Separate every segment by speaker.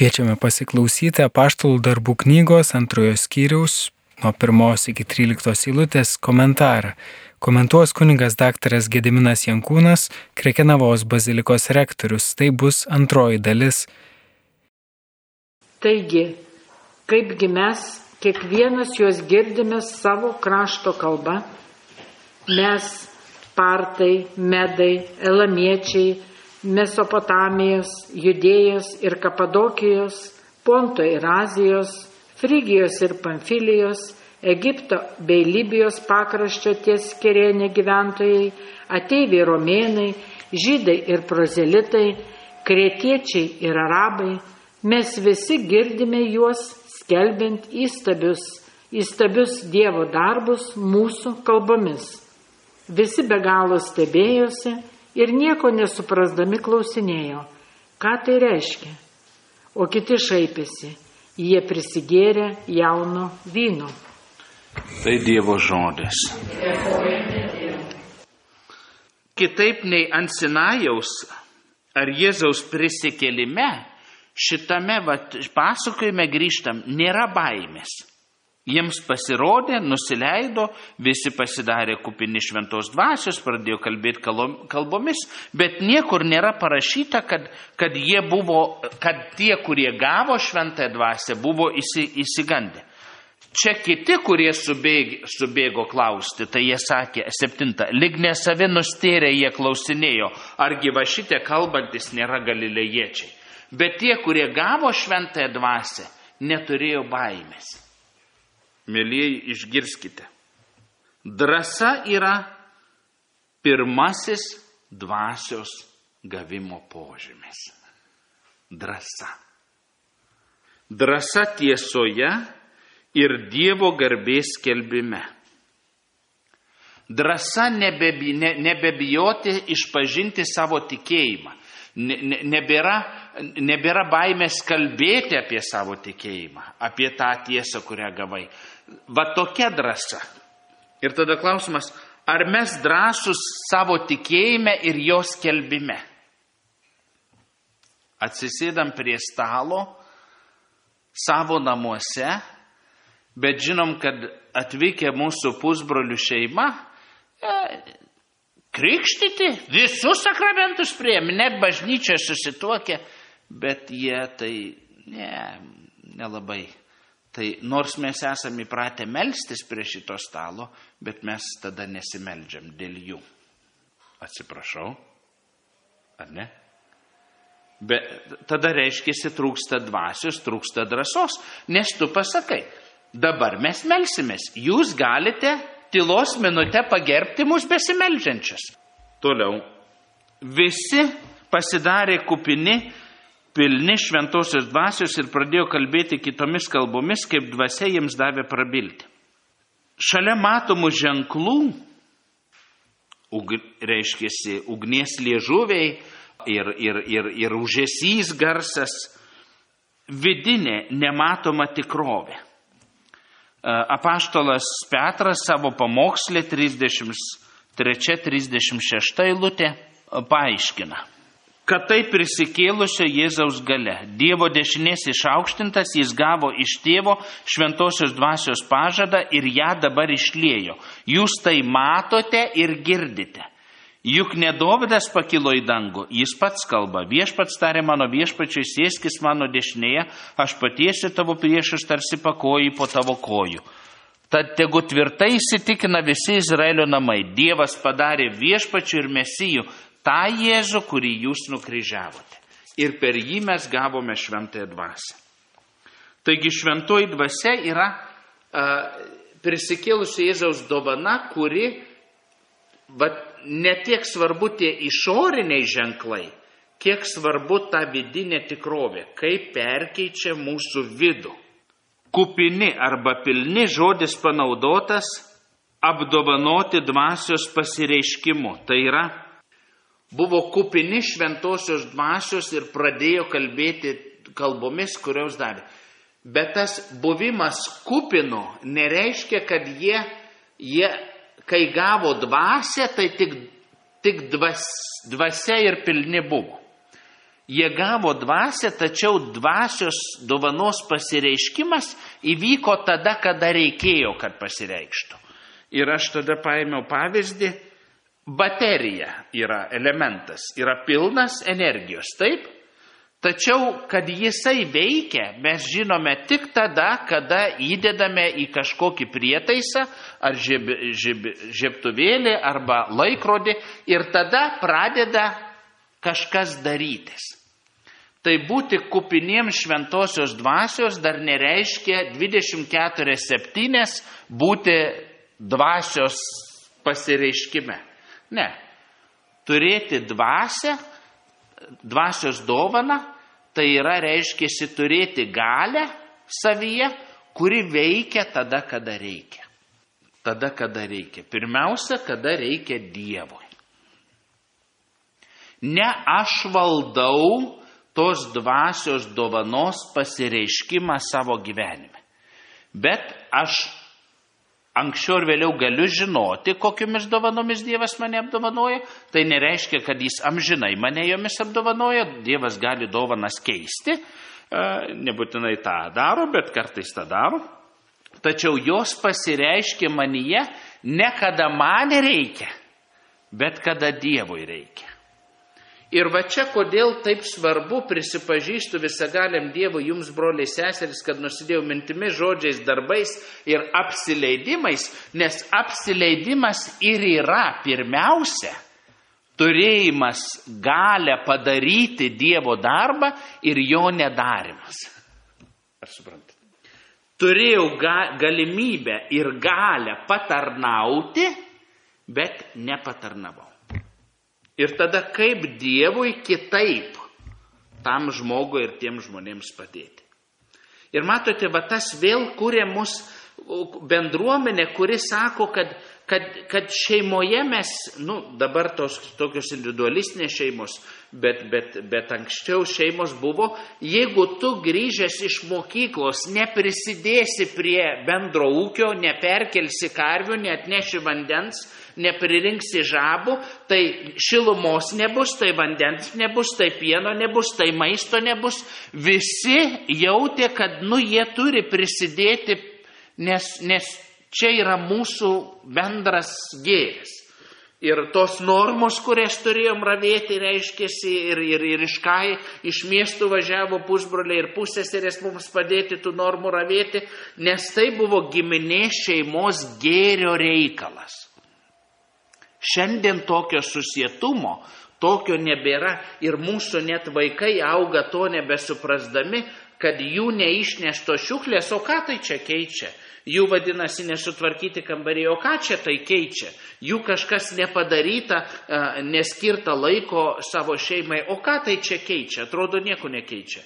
Speaker 1: Kviečiame pasiklausyti Apaštalų darbų knygos 2 skyriaus nuo 1 iki 13 eilutės komentarą. Komentuos kunigas daktaras Gediminas Jankūnas, Krekenavos bazilikos rektorius. Tai bus antroji dalis.
Speaker 2: Taigi, kaipgi mes kiekvienas juos girdime savo krašto kalba, mes partai, medai, elamiečiai, Mesopotamijos, Judėjos ir Kapadokijos, Ponto ir Azijos, Frygijos ir Pamfilijos, Egipto bei Libijos pakraščio ties Kirėne gyventojai, ateiviai romėnai, žydai ir prozelitai, kretiečiai ir arabai, mes visi girdime juos skelbiant įstabius Dievo darbus mūsų kalbomis. Visi be galo stebėjosi ir nieko nesuprasdami klausinėjo, ką tai reiškia. O kiti šaipėsi, jie prisigėrė jauno vyno.
Speaker 3: Tai Dievo žodis. Kitaip nei ant Sinajaus ar Jėzaus prisikėlime, šitame pasakojime grįžtam, nėra baimės. Jiems pasirodė, nusileido, visi pasidarė kupini šventos dvasios, pradėjo kalbėti kalbomis, bet niekur nėra parašyta, kad tie, kurie gavo šventąją dvasią, buvo įsigandę. Čia kiti, kurie subėgo klausti, tai jie sakė, 7, lyg ne savi nustėrė, jie klausinėjo, argi va šitie kalbantis nėra galilėjiečiai. Bet tie, kurie gavo šventąją dvasią, neturėjo baimės. Mėlyjeji, išgirskite. Drąsa yra pirmasis dvasios gavimo požymis. Drąsa. Drąsa tiesoje ir Dievo garbės skelbime. Drąsa nebebijoti išpažinti savo tikėjimą. Nebėra baimės kalbėti apie savo tikėjimą, apie tą tiesą, kurią gavai. Va tokia drąsa. Ir tada klausimas, ar mes drąsūs savo tikėjime ir jo skelbime? Atsisėdam prie stalo savo namuose, bet žinom, kad atvykę mūsų pusbrolių šeima, krikštyti, visus sakramentus priėmė, net bažnyčia susituokė, bet jie tai nelabai. Tai nors mes esame įpratę melstis prie šito stalo, bet mes tada nesimeldžiam dėl jų. Atsiprašau, ar ne? Bet tada reiškia, trūksta dvasios, trūksta drąsos, nes tu pasakai, dabar mes melsimės, jūs galite tylos minutę pagerbti mus besimeldžiančias. Toliau. Visi pasidarė kupini, pilni šventosios dvasios ir pradėjo kalbėti kitomis kalbomis, kaip dvasia jiems davė prabilti. Šalia matomų ženklų, reiškia, ugnies liežuviai ir užesys garsas, vidinė nematoma tikrovė. Apaštalas Petras savo pamoksle 33-36 eilutė paaiškina, kad tai prisikėlusio Jėzaus galia. Dievo dešinės išaukštintas, jis gavo iš tėvo šventosios dvasios pažadą ir ją dabar išliejo. Jūs tai matote ir girdite. Juk ne Dovydas pakilo į dangų, jis pats kalba. Viešpats tarė mano viešpačiui, sėskis mano dešinėje, aš patiesiu tavo priešus tarsi pakojai po tavo kojų. Tad tegu tvirtai įsitikina visi Izraelio namai. Dievas padarė viešpačių ir mesijų tą Jėzų, kurį jūs nukryžiavote. Ir per jį mes gavome šventąją dvasią. Taigi šventoji dvasia yra prisikėlusio Jėzaus dovana, kuri ne tiek svarbu tie išoriniai ženklai, kiek svarbu ta vidinė tikrovė, kaip perkeičia mūsų vidų. Kupini arba pilni žodis panaudotas apdovanoti dvasios pasireiškimu. Tai yra, buvo kupini šventosios dvasios ir pradėjo kalbėti kalbomis, kurios davė. Bet tas buvimas kupinu nereiškia, kad jie kai gavo dvasią, tai tik dvasia ir pilni buvo. Jie gavo dvasią, tačiau dvasios dovanos pasireiškimas įvyko tada, kada reikėjo, kad pasireikštų. Ir aš tada paėmiau pavyzdį, baterija yra elementas, yra pilnas energijos, taip? Tačiau, kad jisai veikia, mes žinome tik tada, kada įdedame į kažkokį prietaisą, ar žiebtuvėlį, arba laikrodį, ir tada pradeda kažkas darytis. Tai būti kupiniems šventosios dvasios dar nereiškia 24/7 būti dvasios pasireiškime. Ne. Turėti dvasią, dvasios dovaną, tai yra reiškiasi turėti galę savyje, kuri veikia tada, kada reikia. Tada, kada reikia. Pirmiausia, kada reikia Dievui. Ne aš valdau tos dvasios dovanos pasireiškimą savo gyvenime, bet aš anksčiau ir vėliau galiu žinoti, kokiomis dovanomis Dievas mane apdovanoja. Tai nereiškia, kad jis amžinai mane jomis apdovanoja. Dievas gali dovanas keisti. Nebūtinai tą daro, bet kartais tą daro. Tačiau jos pasireiškia manyje ne kada man reikia, bet kada Dievui reikia. Ir va čia kodėl taip svarbu, prisipažįstu visagaliam Dievui, jums, broliai seserys, kad nusidėjau mintimis, žodžiais, darbais ir apsileidimais, nes apsileidimas ir yra pirmiausia turėjimas galę padaryti Dievo darbą ir jo nedarimas. Ar suprantate? Turėjau galimybę ir galę patarnauti, bet nepatarnavau. Ir tada kaip Dievui kitaip tam žmogui ir tiem žmonėms padėti. Ir matote, va tas vėl kūrė mus bendruomenė, kuri sako, kad šeimoje mes, dabar tokios individualistinės šeimos, bet anksčiau šeimos buvo, jeigu tu grįžęs iš mokyklos neprisidėsi prie bendro ūkio, neperkelsi karvių, neatneši vandens, nepririnksi žabų, tai šilumos nebus, tai vandens nebus, tai pieno nebus, tai maisto nebus. Visi jautė, kad jie turi prisidėti, nes čia yra mūsų bendras gėris. Ir tos normos, kurias turėjom ravėti, reiškėsi, ir iš miestų važiavo pusbroliai ir pusseserės mums padėti tų normų ravėti, nes tai buvo giminės šeimos gėrio reikalas. Šiandien tokio susietumo, tokio nebėra ir mūsų net vaikai auga to nebesuprasdami, kad jų neišnešto šiukšlės, o ką tai čia keičia? Jų vadinasi nesutvarkyti kambariai, o ką čia tai keičia? Jų kažkas nepadaryta, neskirta laiko savo šeimai, o ką tai čia keičia? Atrodo, nieko nekeičia.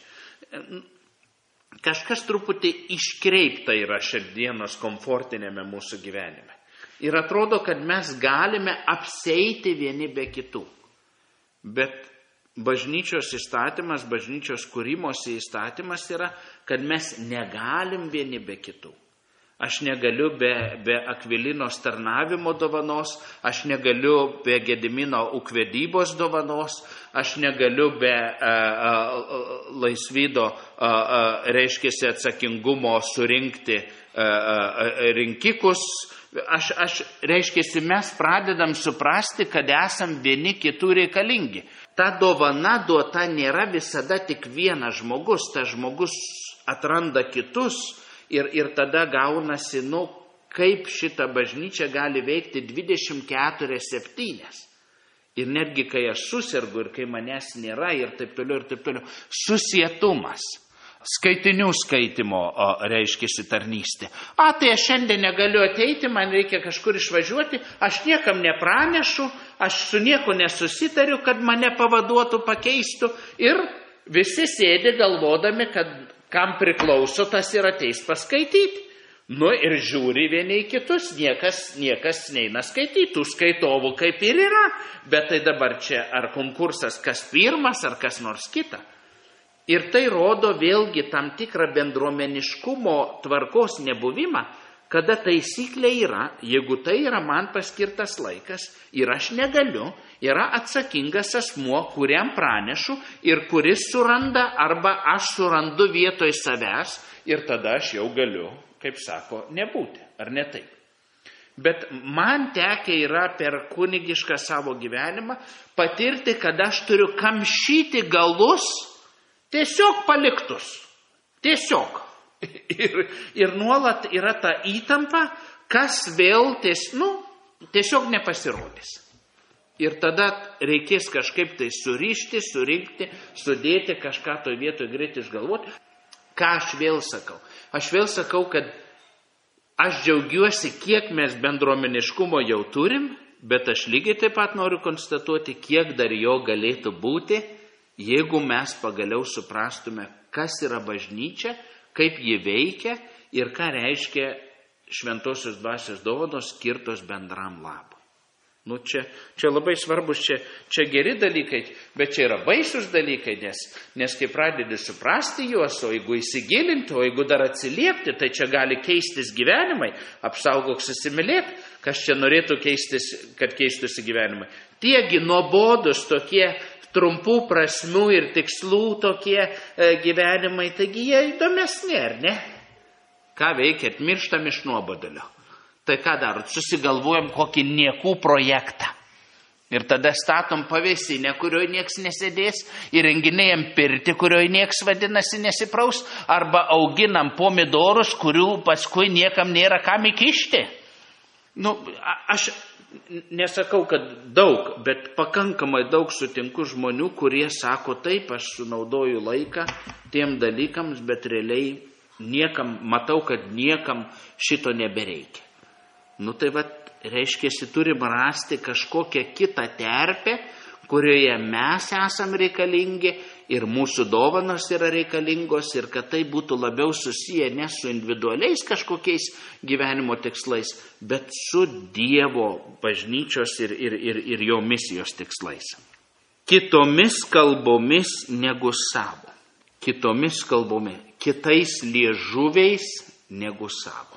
Speaker 3: Kažkas truputį iškreipta yra šiandienos komfortinėme mūsų gyvenime. Ir atrodo, kad mes galime apseiti vieni be kitų. Bet bažnyčios įstatymas, bažnyčios kūrimosi įstatymas yra, kad mes negalim vieni be kitų. Aš negaliu be Akvilinos tarnavimo dovanos, aš negaliu be Gedimino ūkvedybos dovanos, aš negaliu be Laisvydo, reiškiasi, atsakingumo surinkti rinkikus. Reiškiasi, mes pradedam suprasti, kad esam vieni kitų reikalingi. Ta dovana duota nėra visada tik vienas žmogus, tas žmogus atranda kitus ir tada gaunasi, kaip šita bažnyčia gali veikti 24/7. Ir netgi kai aš susirgu ir kai manęs nėra ir taip toliau, susietumas. Skaitinių skaitimo reiškiasi tarnystė. Tai aš šiandien negaliu ateiti, man reikia kažkur išvažiuoti, aš niekam nepranešu, aš su nieko nesusitariu, kad mane pavaduotų, pakeistų. Ir visi sėdi galvodami, kad kam priklauso, tas ir ateis paskaityti. Ir žiūri vieni į kitus, niekas neina skaityti, tų skaitovų kaip ir yra. Bet tai dabar čia ar konkursas kas pirmas, ar kas nors kita. Ir tai rodo vėlgi tam tikrą bendruomeniškumo tvarkos nebuvimą, kada taisyklė yra, jeigu tai yra man paskirtas laikas ir aš negaliu, yra atsakingas asmuo, kuriam pranešu ir kuris suranda arba aš surandu vietoj savęs ir tada aš jau galiu, kaip sako, nebūti, ar ne taip. Bet man tekę yra per kunigišką savo gyvenimą patirti, kad aš turiu kamšyti galus tiesiog paliktus. Tiesiog. Ir nuolat yra ta įtampa, kas vėl tiesiog nepasirodys. Ir tada reikės kažkaip tai surišti, surinkti, sudėti kažką toj vietoj greit išgalvoti. Ką aš vėl sakau? Aš vėl sakau, kad aš džiaugiuosi, kiek mes bendruomeniškumo jau turim, bet aš lygiai taip pat noriu konstatuoti, kiek dar jo galėtų būti, jeigu mes pagaliau suprastume, kas yra bažnyčia, kaip ji veikia ir ką reiškia šventosios dvasios dovanos skirtos bendram labui. Čia labai svarbus, čia geri dalykai, bet čia yra baisus dalykai, nes kai pradedi suprasti juos, o jeigu įsigilinti, o jeigu dar atsiliepti, tai čia gali keistis gyvenimai, apsaugok susimylėk, kas čia norėtų keistis, kad keistųsi gyvenimai. Tiegi nuobodus tokie trumpų prasmių ir tikslų tokie gyvenimai, taigi jie įdomesni, ar ne? Ką veikėt, mirštam iš nuobodulio. Tai ką darot? Susigalvojam kokį niekų projektą. Ir tada statom pavėsinę, kurioje nieks nesėdės, įrenginėjam pirtį, kurioje nieks vadinasi nesipraus, arba auginam pomidorus, kurių paskui niekam nėra kam įkišti. Aš nesakau, kad daug, bet pakankamai daug sutinku žmonių, kurie sako taip, aš sunaudoju laiką tiem dalykams, bet realiai matau, kad niekam šito nebereikia. Tai reiškia, turim rasti kažkokią kitą terpę, kurioje mes esam reikalingi ir mūsų dovanos yra reikalingos ir kad tai būtų labiau susiję ne su individualiais kažkokiais gyvenimo tikslais, bet su Dievo bažnyčios ir jo misijos tikslais. Kitomis kalbomis negu savo. Kitomis kalbomis. Kitais liežuviais negu savo.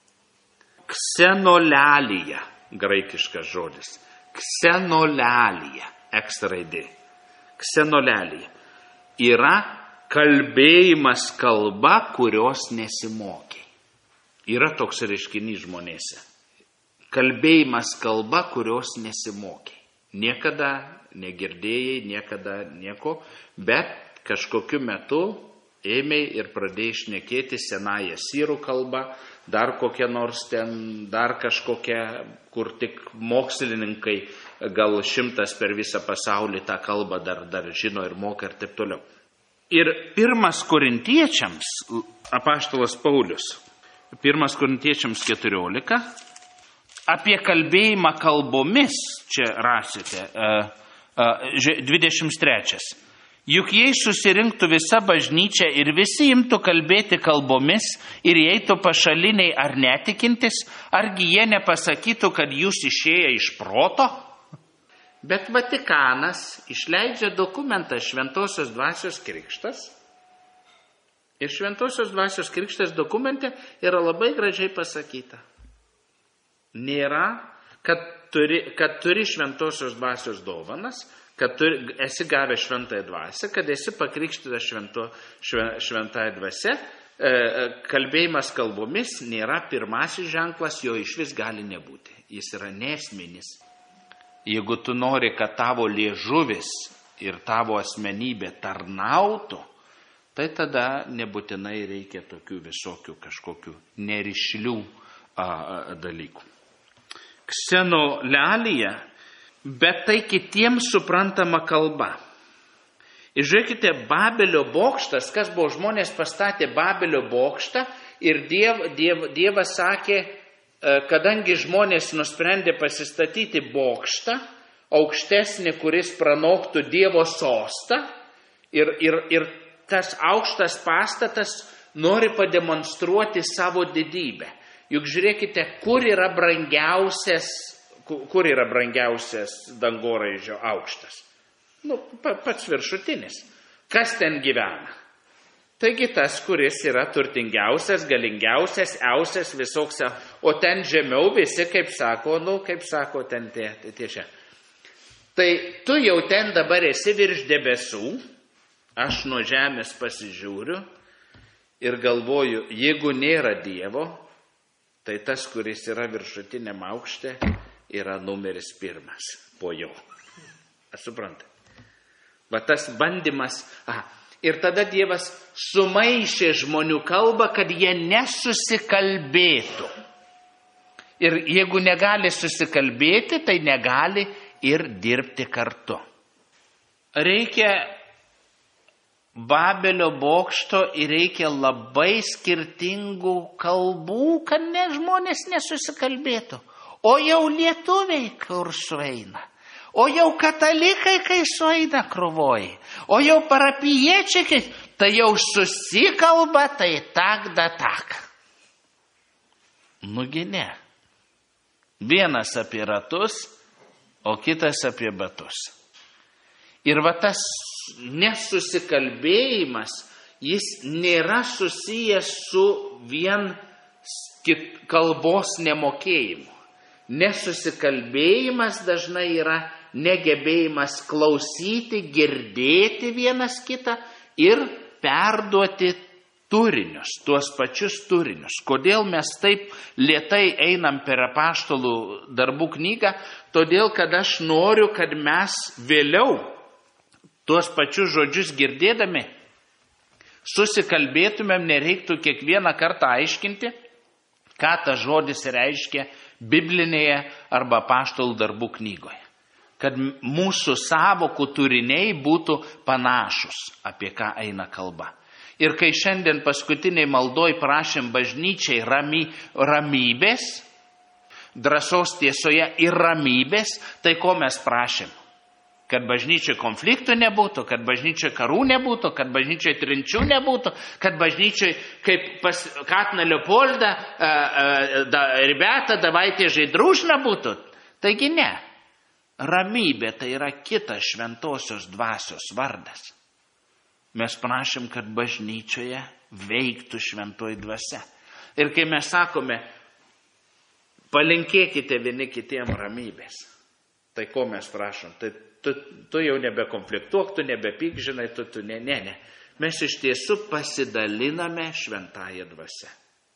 Speaker 3: Ksenolelija, graikiškas žodis. Ksenolelija, ekstra raidė. Ksenolelija yra kalbėjimas kalba, kurios nesimokė. Yra toks reiškinys žmonėse. Kalbėjimas kalba, kurios nesimokė. Niekada negirdėjai, niekada nieko, bet kažkokiu metu ėmei ir pradėjai šnekėti senąją sirų kalbą, dar kokia nors ten, dar kažkokia, kur tik mokslininkai, gal 100 per visą pasaulį tą kalbą dar žino ir moka ir taip toliau. Ir 1 Korintiečiams, apaštalas Paulius, 1 Korintiečiams 14, apie kalbėjimą kalbomis, čia rasite, 23. Juk jei susirinktų visa bažnyčia ir visi imtų kalbėti kalbomis ir eitų pašaliniai ar netikintis, argi jie nepasakytų, kad jūs išėję iš proto? Bet Vatikanas išleidžia dokumentą Šventosios dvasios krikštas. Ir Šventosios dvasios krikštas dokumente yra labai gražiai pasakyta. Nėra, kad turi Šventosios dvasios dovanas, kad esi gavęs šventąją dvasią, kad esi pakrikštytas šventąją dvasią, kalbėjimas kalbomis nėra pirmasis ženklas, jo išvis gali nebūti. Jis yra nesminis. Jeigu tu nori, kad tavo liežuvis ir tavo asmenybė tarnautų, tai tada nebūtinai reikia tokių visokių kažkokių nerišlių dalykų. Ksenolelija, bet tai kitiems suprantama kalba. Ir žiūrėkite, Babelio bokštas, kas buvo, žmonės pastatė Babelio bokštą ir Dievas sakė, kadangi žmonės nusprendė pasistatyti bokštą, aukštesnį, kuris pranoktų Dievo sostą, ir tas aukštas pastatas nori pademonstruoti savo didybę. Juk žiūrėkite, kur yra brangiausias dangoraižio aukštas? Pats viršutinis. Kas ten gyvena? Taigi tas, kuris yra turtingiausias, galingiausias, eusias visoks, o ten žemiau visi, kaip sako ten tie čia. Tai tu jau ten dabar esi virš debesų, aš nuo žemės pasižiūriu ir galvoju, jeigu nėra Dievo, tai tas, kuris yra viršutiniam aukšte, yra numeris 1 po jo. Aš suprantu. Va tas bandymas. Ir tada Dievas sumaišė žmonių kalbą, kad jie nesusikalbėtų. Ir jeigu negali susikalbėti, tai negali ir dirbti kartu. Reikia Babelio bokšto ir reikia labai skirtingų kalbų, kad žmonės nesusikalbėtų. O jau lietuviai kur sueina. O jau katalikai, kai sueina krūvoj. O jau parapijiečiai, tai jau susikalba, tai tak da tak. Nugi ne. Vienas apie ratus, o kitas apie batus. Ir va tas nesusikalbėjimas, jis nėra susijęs su vien kalbos nemokėjimu. Nesusikalbėjimas dažnai yra negebėjimas klausyti, girdėti vienas kitą ir perduoti turinius, tuos pačius turinius. Kodėl mes taip lėtai einam per apaštalų darbų knygą? Todėl, kad aš noriu, kad mes vėliau tuos pačius žodžius girdėdami susikalbėtumėm, nereiktų kiekvieną kartą aiškinti, ką tas žodis reiškia biblinėje arba apaštalų darbų knygoje. Kad mūsų sąvokų turiniai būtų panašus, apie ką eina kalba. Ir kai šiandien paskutiniai maldoj prašėm bažnyčiai ramybės, drąsos tiesoje ir ramybės, tai ko mes prašėm? Kad bažnyčioje konfliktų nebūtų, kad bažnyčioje karų nebūtų, kad bažnyčioje trinčių nebūtų, kad bažnyčioje, kaip pas Katiną Leopoldą, ribeta, davайте žaidružna būtų. Taigi ne. Ramybė tai yra kitas šventosios dvasios vardas. Mes prašym, kad bažnyčioje veiktų šventoji dvasia. Ir kai mes sakome, palinkėkite vieni kitiem ramybės, tai ko mes prašom? Tai tu jau nebekonfliktuok, tu nebepyk, žinai, tu ne. Mes iš tiesų pasidaliname šventąją dvasią.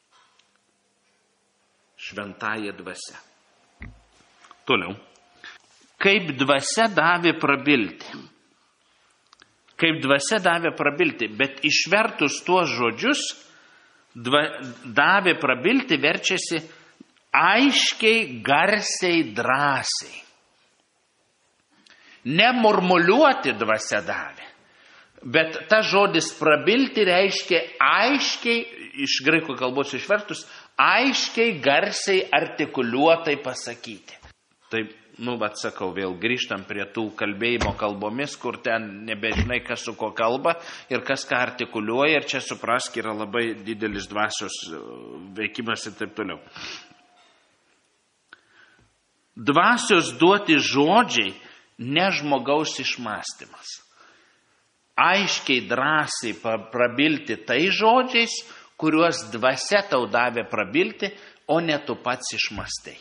Speaker 3: Šventąją dvasią. Toliau. Kaip dvasia davė prabilti. Kaip dvasia davė prabilti, bet išvertus tuos žodžius, davė prabilti verčiasi aiškiai, garsiai, drąsiai. Nemurmuliuoti dvasia davė, bet ta žodis prabilti reiškia aiškiai, iš graikų kalbos išvertus, aiškiai, garsiai, artikuliuotai pasakyti. Taip. Atsakau, vėl grįžtam prie tų kalbėjimo kalbomis, kur ten nebežinai, kas su ko kalba ir kas ką artikuliuoja, ir čia suprask, yra labai didelis dvasios veikimas ir taip toliau. Dvasios duoti žodžiai ne žmogaus išmąstymas. Aiškiai, drąsiai prabilti tai žodžiais, kuriuos dvasia tau davė prabilti, o ne tu pats išmąstai.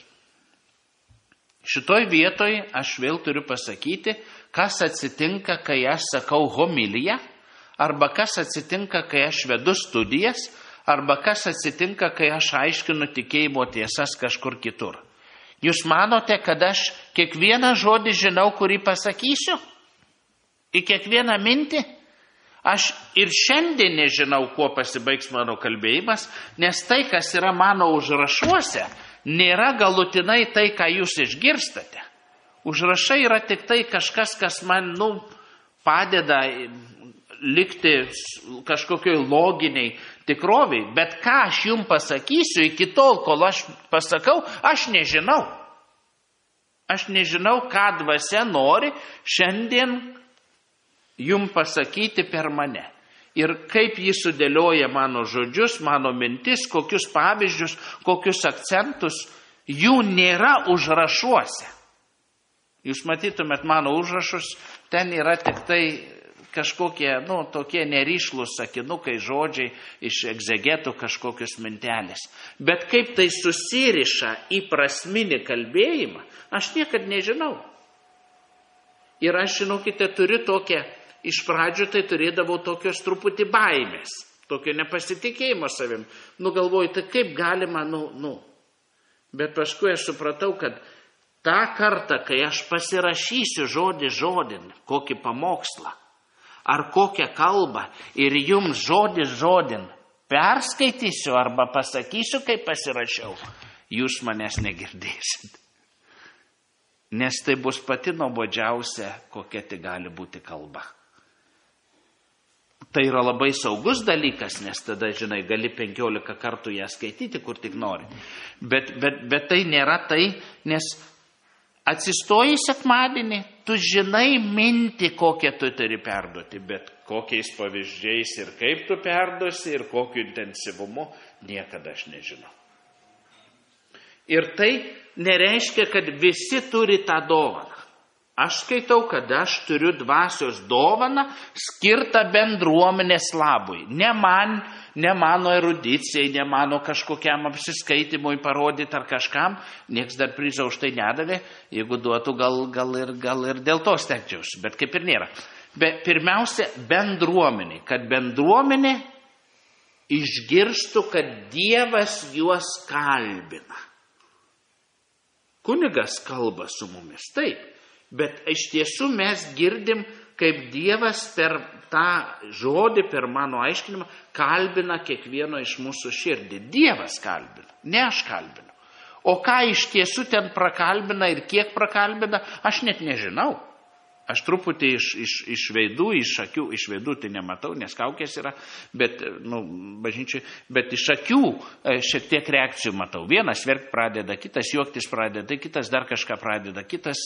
Speaker 3: Šitoj vietoj aš vėl turiu pasakyti, kas atsitinka, kai aš sakau homiliją, arba kas atsitinka, kai aš vedu studijas, arba kas atsitinka, kai aš aiškinu tikėjimo tiesas kažkur kitur. Jūs manote, kad aš kiekvieną žodį žinau, kurį pasakysiu? Į kiekvieną mintį? Aš ir šiandien nežinau, kuo pasibaigs mano kalbėjimas, nes tai, kas yra mano užrašuose, nėra galutinai tai, ką jūs išgirstate. Užrašai yra tik tai kažkas, kas man, padeda likti kažkokioj loginiai tikroviai. Bet ką aš jums pasakysiu iki tol, kol aš pasakau, aš nežinau. Aš nežinau, ką dvasia nori šiandien jums pasakyti per mane. Ir kaip jis sudėlioja mano žodžius, mano mintis, kokius pavyzdžius, kokius akcentus, jų nėra užrašuose. Jūs matytumėt mano užrašus, ten yra tik tai kažkokie, tokie neryšlus sakinukai, žodžiai iš egzegetų kažkokios mintelės. Bet kaip tai susiriša į prasminį kalbėjimą, aš niekad nežinau. Ir aš, žinokite, turiu tokią, iš pradžių tai turėdavau tokios truputį baimės, tokio nepasitikėjimo savim. Galvoju, tai kaip galima, Bet paskui aš supratau, kad tą kartą, kai aš pasirašysiu žodį žodin, kokį pamokslą, ar kokią kalbą, ir jums žodį žodin perskaitysiu arba pasakysiu, kaip pasirašiau, jūs manęs negirdėsit. Nes tai bus pati nuobodžiausia, kokia tai gali būti kalba. Tai yra labai saugus dalykas, nes tada, gali 15 kartų ją skaityti, kur tik nori. Bet tai nėra tai, nes atsistoji sekmadienį, tu žinai mintį, kokią tu turi perduoti, bet kokiais pavyzdžiais ir kaip tu perduosi ir kokiu intensyvumu, niekada aš nežinau. Ir tai nereiškia, kad visi turi tą dovaną. Aš skaitau, kad aš turiu dvasios dovaną skirtą bendruomenės labui. Ne man, ne mano erudicijai, ne mano kažkokiam apsiskaitimui parodyti ar kažkam. Niekas dar prizo už tai nedavė. Jeigu duotų, gal ir dėl to stengčiausi, bet kaip ir nėra. Bet pirmiausia, bendruomenė. Kad bendruomenė išgirstų, kad Dievas juos kalbina. Kunigas kalba su mumis, taip. Bet iš tiesų mes girdim, kaip Dievas per tą žodį, per mano aiškinimą, kalbina kiekvieno iš mūsų širdį. Dievas kalbina, ne aš kalbinu. O ką iš tiesų ten prakalbina ir kiek prakalbina, aš net nežinau. Aš truputį iš veidų, iš akių, iš veidų tai nematau, nes kaukės yra, bet, bažnyčiai, bet iš akių šiek tiek reakcijų matau. Vienas verkt pradeda, kitas juoktis pradeda, kitas dar kažką pradeda,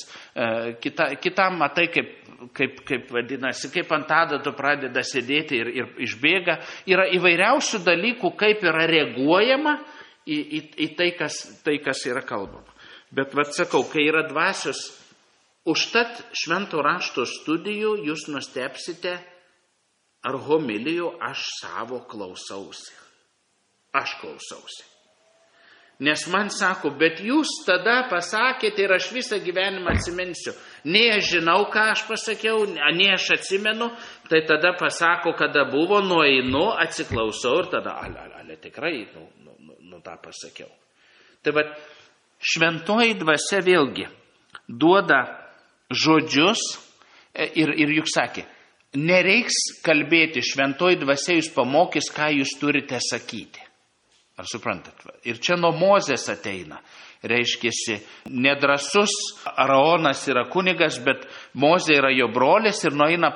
Speaker 3: kitam matai, kaip vadinasi, kaip ant adatų pradeda sėdėti ir išbėga. Yra įvairiausių dalykų, kaip yra reaguojama į tai, kas yra kalbama. Bet, sakau, kai yra dvasios, užtat švento rašto studijų jūs nustebsite, ar homilijų aš savo klausausi. Aš klausausi. Nes man sako, bet jūs tada pasakėte ir aš visą gyvenimą atsiminsiu. Nei aš žinau, ką aš pasakiau, nei aš atsimenu, tai tada pasako, kada buvo, nueinu, atsiklausau ir tada, tikrai, tą pasakiau. Tai va, šventoji dvasia vėlgi duoda žodžius ir juk sakė, nereiks kalbėti, šventoji dvasia jūs pamokys, ką jūs turite sakyti. Ar suprantat? Ir čia nuo Mozės ateina. Reiškiasi, nedrasus Araonas yra kunigas, bet Mozė yra jo brolis ir nueina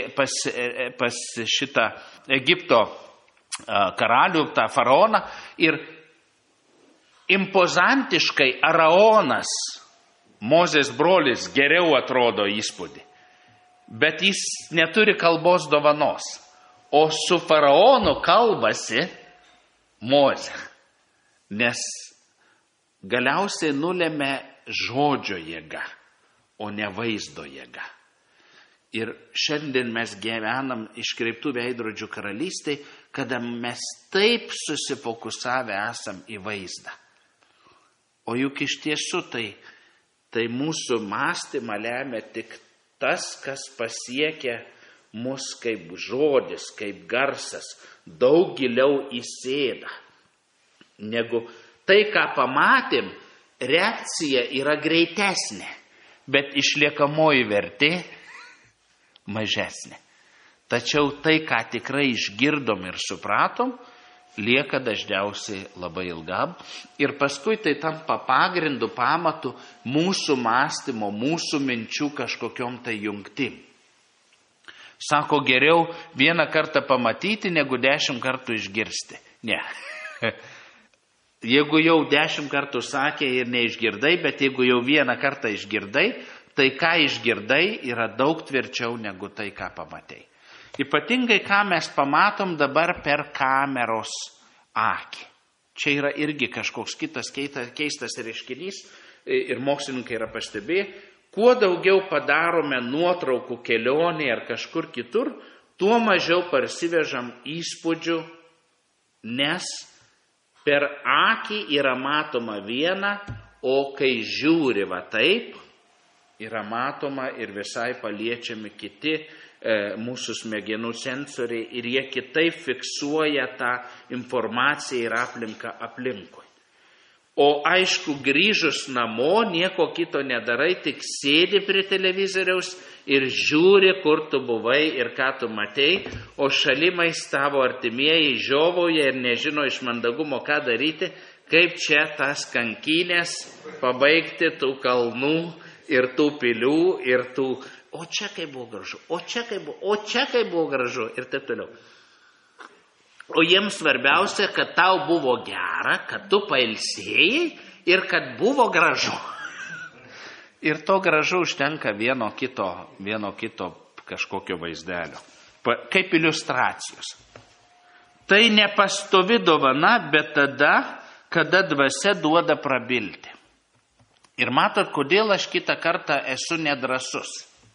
Speaker 3: pas šitą Egipto karalių, tą faraoną. Ir impozantiškai Araonas, Mozės brolis, geriau atrodo įspūdį. Bet jis neturi kalbos dovanos. O su faraonu kalbasi Mozė. Nes galiausiai nulėmė žodžio jėga, o ne vaizdo jėga. Ir šiandien mes gyvenam iškreiptų veidrodžių karalystėj, kada mes taip susifokusavę esam į vaizdą. O juk iš tiesų tai mūsų mąstymą lemia tik tas, kas pasiekia mus kaip žodis, kaip garsas, daug giliau įsėda. Negu tai, ką pamatėm, reakcija yra greitesnė, bet išliekamoji vertė mažesnė. Tačiau tai, ką tikrai išgirdom ir supratom, lieka dažniausiai labai ilgam ir paskui tai tampa pagrindu, pamatu mūsų mąstymo, mūsų minčių kažkokiom tai jungtim. Sako, geriau vieną kartą pamatyti, negu 10 kartų išgirsti. Ne. Jeigu jau 10 kartų sakė ir neišgirdai, bet jeigu jau vieną kartą išgirdai, tai ką išgirdai yra daug tvirčiau negu tai, ką pamatei. Ypatingai, ką mes pamatom dabar per kameros akį. Čia yra irgi kažkoks kitas keistas reiškinys ir mokslininkai yra pastebėję, kuo daugiau padarome nuotraukų kelionėje ar kažkur kitur, tuo mažiau parsivežam įspūdžių, nes per akį yra matoma viena, o kai žiūri va taip, yra matoma ir visai paliečiami kiti mūsų smegenų sensoriai ir jie kitaip fiksuoja tą informaciją ir aplinką aplinkui. O aišku, grįžus namo, nieko kito nedarai, tik sėdi prie televizoriaus ir žiūri, kur tu buvai ir ką tu matei, o šalimais tavo artimieji žiovauja ir nežino iš mandagumo, ką daryti, kaip čia tas kankynės pabaigti tų kalnų ir tų pilių ir tų, o čia kaip buvo gražu, o čia kaip buvo gražu ir taip toliau. O jiems svarbiausia, kad tau buvo gera, kad tu pailsėjai ir kad buvo gražu. Ir to gražu užtenka vieno kito kažkokio vaizdelio. Kaip iliustracijos. Tai nepastovi dovana, bet tada, kada dvasia duoda prabilti. Ir matot, kodėl aš kitą kartą esu nedrąsus.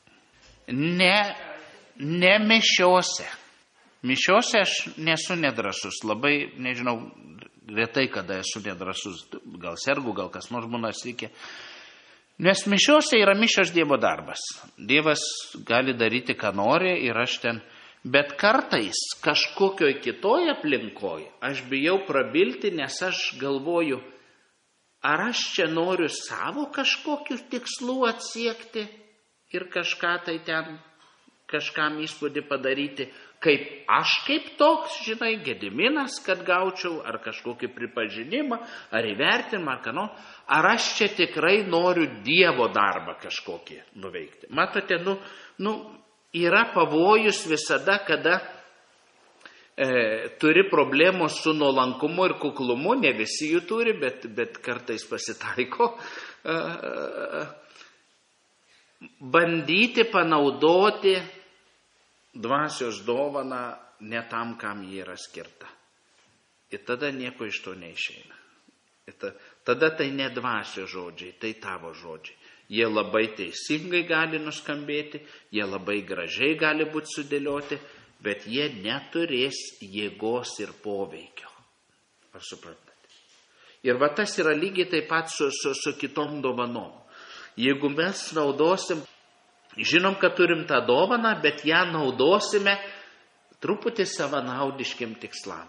Speaker 3: Ne mišiose. Mišiose aš nesu nedrąsus. Labai, nežinau, retai kada esu nedrąsus. Gal sergu, gal kas nors būna sykė. Nes mišiose yra mišios Dievo darbas. Dievas gali daryti, ką nori ir aš ten. Bet kartais kažkokioj kitoj aplinkoj aš bijau prabilti, nes aš galvoju, ar aš čia noriu savo kažkokių tikslų atsiekti ir kažką tai ten, kažkam įspūdį padaryti, kaip aš kaip toks, žinai, Gediminas, kad gaučiau, ar kažkokį pripažinimą, ar įvertinimą, ar ką nors, ar aš čia tikrai noriu Dievo darbą kažkokį nuveikti. Matote, yra pavojus visada, kada turi problemų su nuolankumu ir kuklumu, ne visi jų turi, bet kartais pasitaiko, bandyti panaudoti dvasios dovaną ne tam, kam jį yra skirta. Ir tada nieko iš to neišeina. Tada tai ne dvasios žodžiai, tai tavo žodžiai. Jie labai teisingai gali nuskambėti, jie labai gražiai gali būti sudėlioti, bet jie neturės jėgos ir poveikio. Ar suprantate? Ir va tas yra lygiai taip pat su kitom dovanom. Jeigu mes naudosim, žinom, kad turim tą dovaną, bet ją naudosime truputį savanaudiškiam tikslam.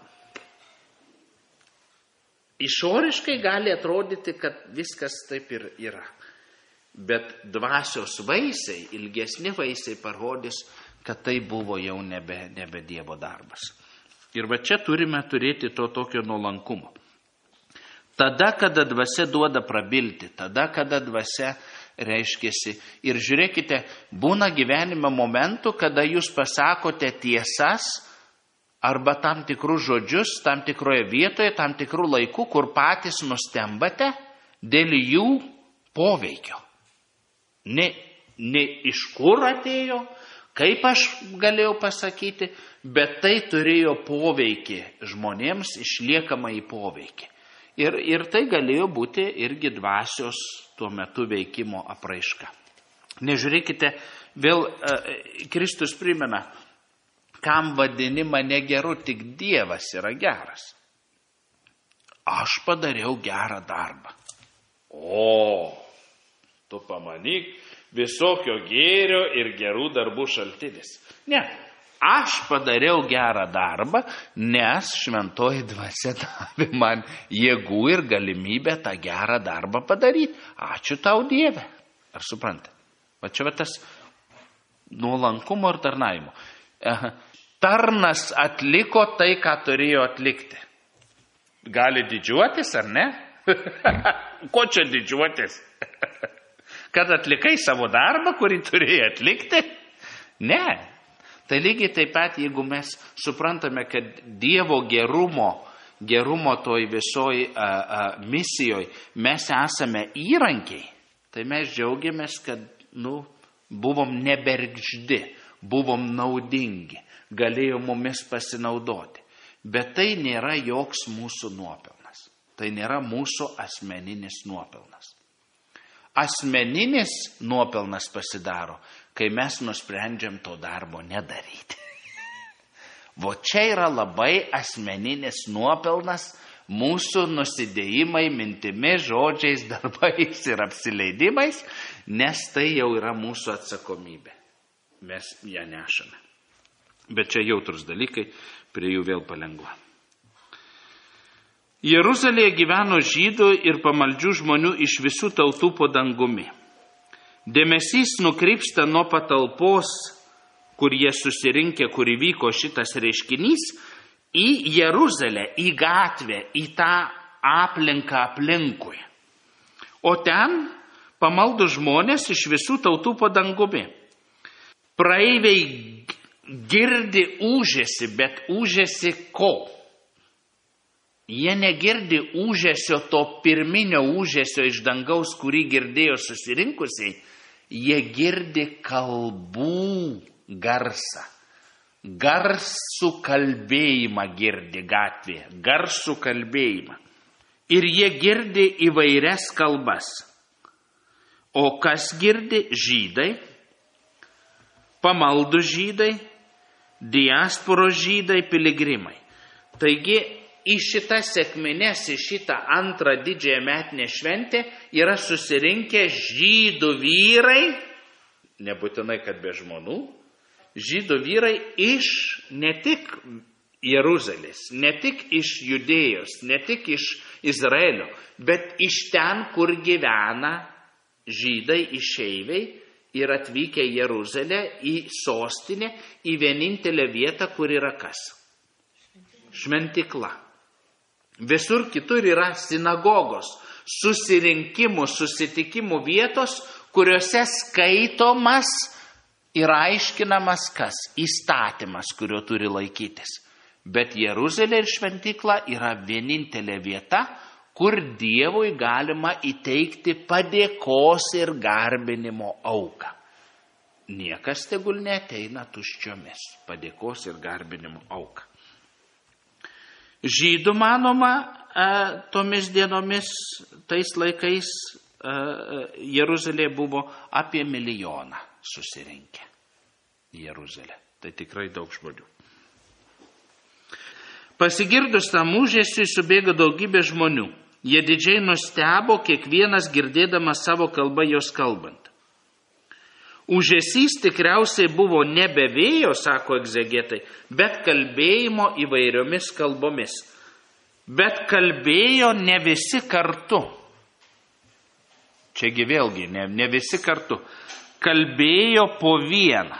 Speaker 3: Išoriškai gali atrodyti, kad viskas taip ir yra. Bet dvasios vaisiai, ilgesni vaisiai parodys, kad tai buvo jau nebe Dievo darbas. Ir va čia turime turėti to tokio nuolankumo. Tada, kada dvasia duoda prabilti, tada, kada dvasia reiškiasi. Ir žiūrėkite, būna gyvenime momentų, kada jūs pasakote tiesas arba tam tikrus žodžius, tam tikroje vietoje, tam tikrų laikų, kur patys nustembate dėl jų poveikio. Ne iš kur atėjo, kaip aš galėjau pasakyti, bet tai turėjo poveikį žmonėms, išliekamą į poveikį. Ir tai galėjo būti irgi dvasios tuo metu veikimo apraiška. Nežiūrėkite, vėl Kristus primena, kam vadini mane geru, tik Dievas yra geras. Aš padariau gerą darbą. O, tu pamanyk, visokio gėrio ir gerų darbų šaltinis. Ne, aš padariau gerą darbą, nes šventoji dvasia davė man jėgų ir galimybę tą gerą darbą padaryti. Ačiū tau, Dieve. Ar suprantate? Va čia tas nuolankumo ir tarnavimo. Tarnas atliko tai, ką turėjo atlikti. Gali didžiuotis, ar ne? Ko čia didžiuotis? Kad atlikai savo darbą, kurį turėjai atlikti? Ne. Tai lygiai taip pat, jeigu mes suprantame, kad Dievo gerumo toj visoj misijoj mes esame įrankiai, tai mes džiaugiamės, kad buvom nebergždi, buvom naudingi, galėjo mumis pasinaudoti. Bet tai nėra joks mūsų nuopelnas. Tai nėra mūsų asmeninis nuopelnas. asmeninis nuopelnas pasidaro, kai mes nusprendžiam to darbo nedaryti. Vo čia yra labai asmeninis nuopelnas, mūsų nusidėjimai, mintimis, žodžiais, darbais ir apsileidimais, nes tai jau yra mūsų atsakomybė. Mes ją nešame. Bet čia jautrus dalykai, prie jų vėl palengva. Jeruzalėje gyveno žydų ir pamaldžių žmonių iš visų tautų po dangumi. Dėmesys nukrypsta nuo patalpos, kur jie susirinkę, kur įvyko šitas reiškinys, į Jeruzalę, į gatvę, į tą aplinką aplinkui. O ten pamaldų žmonės iš visų tautų po dangumi. Praeiviai girdi ūžesi, bet ūžesi ko? Jie negirdi ūžesio, to pirminio ūžesio iš dangaus, kurį girdėjo susirinkusiai, jie girdi kalbų garsą. Garsų kalbėjimą girdi gatvėje, garsų kalbėjimą. Ir jie girdi įvairias kalbas. O kas girdi? Žydai, pamaldų žydai, diasporos žydai, piligrimai. Taigi, į šitas sekmines, į šitą antrą didžiąją metinę šventę yra susirinkę žydų vyrai, nebūtinai kad be žmonų, žydų vyrai iš ne tik Jeruzalės, ne tik iš Judėjos, ne tik iš Izraelio, bet iš ten, kur gyvena žydai išeiviai ir atvykę į Jeruzalę, į sostinę, į vienintelę vietą, kur yra kas? Šventykla. Visur kitur yra sinagogos, susirinkimų, susitikimų vietos, kuriuose skaitomas ir aiškinamas kas? Įstatymas, kurio turi laikytis. Bet Jeruzalė ir šventykla yra vienintelė vieta, kur Dievui galima įteikti padėkos ir garbinimo auką. Niekas tegul neateina tuščiomis, padėkos ir garbinimo auką. Žydų, manoma, tomis dienomis, tais laikais Jeruzalė buvo apie 1 milijoną susirinkę į Jeruzalę. Tai tikrai daug žmonių. Pasigirdus tam ūžesiui subėgo daugybė žmonių. Jie didžiai nustebo, kiekvienas girdėdamas savo kalbą jos kalbant. Ūžesys tikriausiai buvo nebe vėjo, sako egzegetai, bet kalbėjimo įvairiomis kalbomis. Bet kalbėjo ne visi kartu. Čiagi vėlgi, ne visi kartu. Kalbėjo po vieną.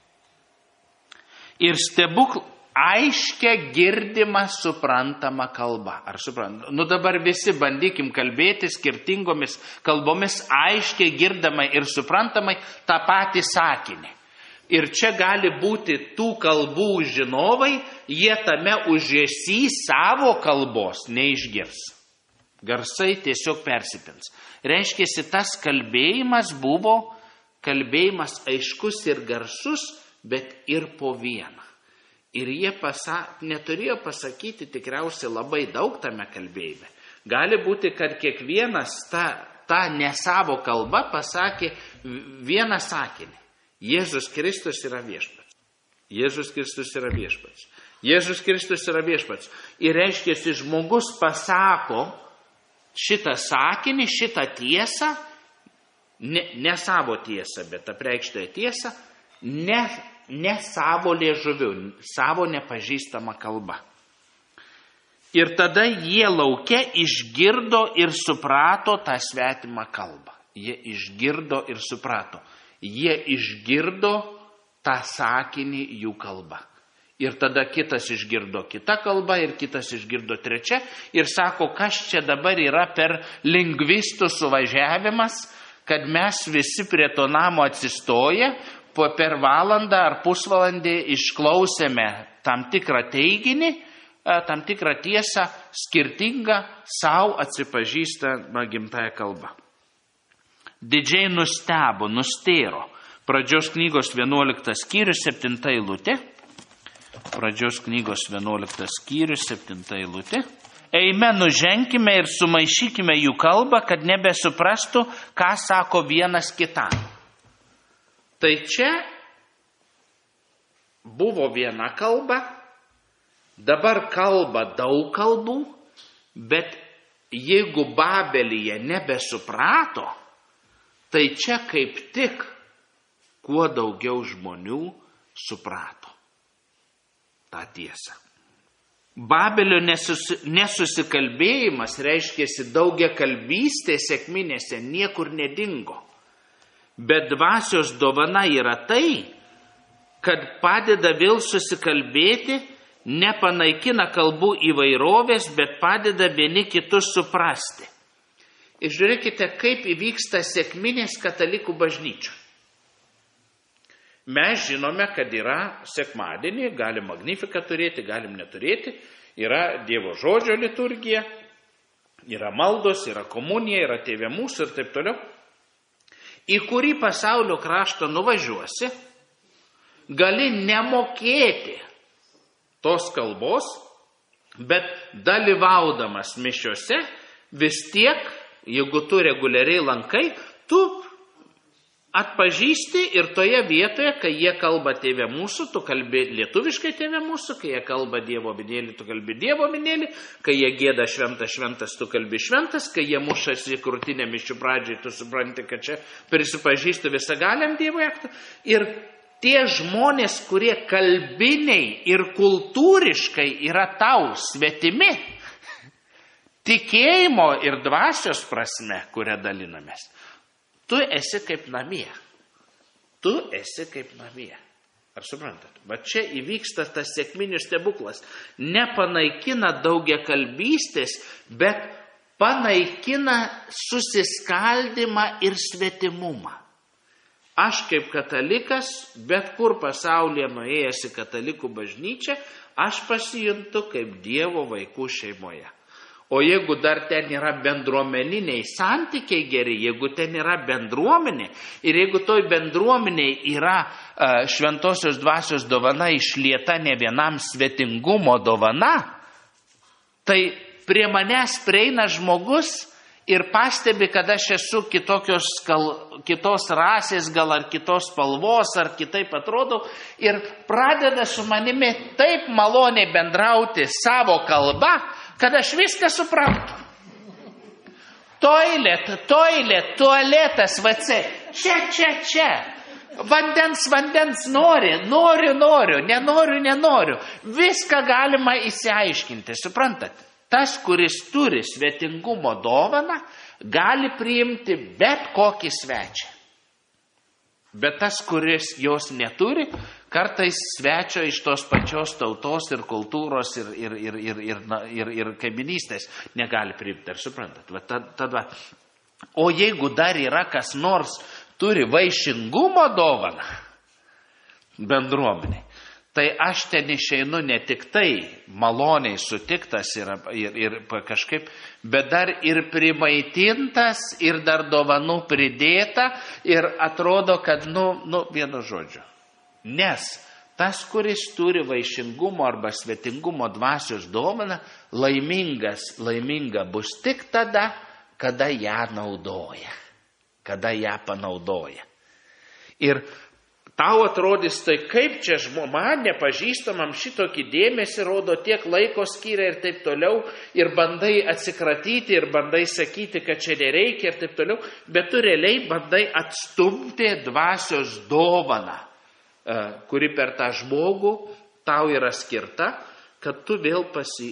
Speaker 3: Ir aiškia girdima suprantama kalba. Ar suprantama? Nu dabar visi bandykim kalbėti skirtingomis kalbomis, aiškiai girdamai ir suprantamai tą patį sakinį. Ir čia gali būti tų kalbų žinovai, jie tame ūžesy savo kalbos neišgirs. Garsai tiesiog persipins. Reiškia, tas kalbėjimas buvo kalbėjimas aiškus ir garsus, bet ir po vieną. Ir jie neturėjo pasakyti tikriausiai labai daug tame kalbėjime. Gali būti, kad kiekvienas tą nesavo kalbą pasakė vieną sakinį. Jėzus Kristus yra viešpats. Jėzus Kristus yra viešpats. Jėzus Kristus yra viešpats. Ir reiškia, žmogus pasako šitą sakinį, šitą tiesą, ne savo tiesą, bet apreikštąją tiesą, ne savo liežuviu, savo nepažįstama kalba. Ir tada jie lauke išgirdo ir suprato tą svetimą kalbą. Jie išgirdo ir suprato. Jie išgirdo tą sakinį jų kalbą. Ir tada kitas išgirdo kitą kalbą ir kitas išgirdo trečią. Ir sako, kas čia dabar yra per lingvistų suvažiavimas, kad mes visi prie to namo atsistoję, per valandą ar pusvalandį išklausėme tam tikrą teiginį, tam tikrą tiesą, skirtingą savo atsipažįstamą gimtąją kalbą. Didžiai nustebo, nustėro. Pradžios knygos 11 skyrius 7 eilutė. Pradžios knygos 11 skyrius 7 eilutė. eime nuženkime ir sumaišykime jų kalbą, kad nebesuprastų, ką sako vienas kitam. Tai čia buvo viena kalba, dabar kalba daug kalbų, bet jeigu Babelyje nebesuprato, tai čia kaip tik kuo daugiau žmonių suprato tą tiesą. Babelio nesusikalbėjimas, reiškėsi daugiakalbystė sekminėse, niekur nedingo. Bet dvasios dovana yra tai, kad padeda vėl susikalbėti, nepanaikina kalbų įvairovės, bet padeda vieni kitus suprasti. Ir žiūrėkite, kaip įvyksta sekminės katalikų bažnyčių. Mes žinome, kad yra sekmadienį, galim magnifiką turėti, galim neturėti, yra Dievo žodžio liturgija, yra maldos, yra komunija, yra Tėve mūsų ir taip toliau. Į kurį pasaulio kraštą nuvažiuosi, gali nemokėti tos kalbos, bet dalyvaudamas mišiose, vis tiek, jeigu tu reguliariai lankai, tu atpažįsti ir toje vietoje, kai jie kalba Tėve mūsų, tu kalbi lietuviškai Tėve mūsų, kai jie kalba Dievo minėlį, tu kalbi Dievo minėlį, kai jie gėda šventas, šventas, tu kalbi šventas, kai jie mušasi krūtinę mišių pradžiai, tu supranti, kad čia prisipažįstu visagaliam Dievui aktą. Ir tie žmonės, kurie kalbiniai ir kultūriškai yra tau svetimi, tikėjimo ir dvasios prasme, kurią dalinamės, tu esi kaip namie. Tu esi kaip namie. Ar suprantat? Va čia įvyksta tas sekminių stebuklas. Nepanaikina daugiakalbystės, bet panaikina susiskaldimą ir svetimumą. Aš kaip katalikas, bet kur pasaulyje nuėjęs į katalikų bažnyčią, aš pasijuntu kaip Dievo vaikų šeimoje. O jeigu dar ten yra bendruomeniniai santykiai geri, jeigu ten yra bendruomenė ir jeigu toj bendruomeniai yra šventosios dvasios dovana išlieta ne vienam svetingumo dovana, tai prie manęs prieina žmogus ir pastebi, kad aš esu kitos rasės, gal ar kitos spalvos, ar kitaip atrodau, ir pradeda su manimi taip maloniai bendrauti savo kalbą, kad aš viską suprantu. Tualetas, WC, čia. Vandens noriu, nenoriu. Viską galima įsiaiškinti, suprantat? Tas, kuris turi svetingumo dovaną, gali priimti bet kokį svečią. Bet tas, kuris jos neturi, kartais svečio iš tos pačios tautos ir kultūros ir kaiminystės negali priimti, ar suprantat? O jeigu dar yra kas nors turi vaišingumo dovaną bendruomeniai, tai aš ten išeinu ne tik tai maloniai sutiktas ir kažkaip, bet dar ir primaitintas, ir dar dovanų pridėta, ir atrodo, kad, vienu žodžiu. Nes tas, kuris turi vaišingumo arba svetingumo dvasios dovaną, laiminga bus tik tada, kada ją naudoja, kada ją panaudoja. Ir tau atrodys, tai kaip čia man nepažįstamam šitokį dėmesį rodo, tiek laiko skiria ir taip toliau, ir bandai atsikratyti, ir bandai sakyti, kad čia nereikia ir taip toliau, bet tu realiai bandai atstumti dvasios dovaną, kuri per tą žmogų tau yra skirta, kad tu vėl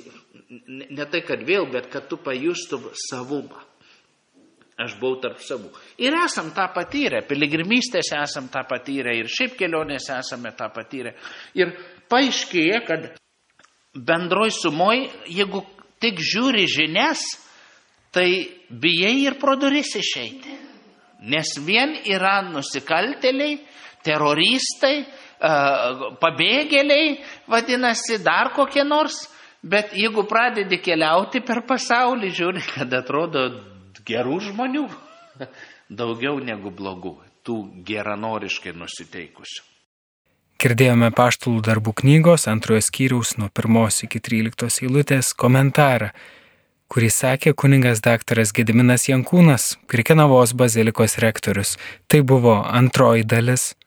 Speaker 3: ne tai, kad vėl, bet kad tu pajustum savumą. Aš buvau tarp savų. Ir esam tą patyrę, piligrimystėse esam tą patyrę, ir šiaip kelionėse esame tą patyrę. Ir paaiškėja, kad bendroj sumoj, jeigu tik žiūri žinias, tai bijai ir pro duris išeiti. Nes vien yra nusikaltėliai, teroristai, pabėgėliai, vadinasi, dar kokie nors, bet jeigu pradedi keliauti per pasaulį, žiūri, kad atrodo gerų žmonių, daugiau negu blogų, tų geranoriškai nusiteikusių.
Speaker 1: Girdėjome Apaštalų darbų knygos 2 skyriaus nuo 1 iki 13 eilutės komentarą. kurį sakė kunigas daktaras Gediminas Jankūnas, Krekenavos bazilikos rektorius. Tai buvo antroji dalis.